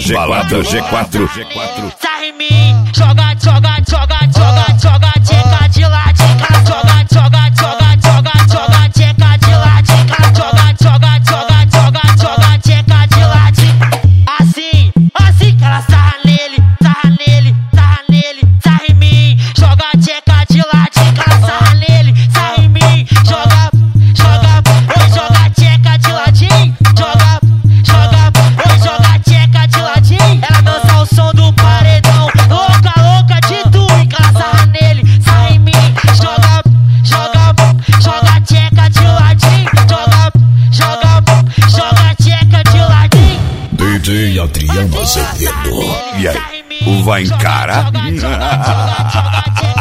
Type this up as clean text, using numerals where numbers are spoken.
G4. Sarra em mim, joga tcheca de ladinho, joga tcheca de ladinho, joga tcheca de ladinho. Assim que ela sarra nele, sarra em mim, joga tcheca de ladinho, ela sarra nele, sarra em mim, joga tcheca de ladinho, joga tcheca de ladinho. Ela dança o som do paredão, louca de tu, e ela sarra nele, sarra em mim, joga tcheca de ladinho, joga tcheca de ladinho. DJ Adriano Azevedo. E aí, vai encarar?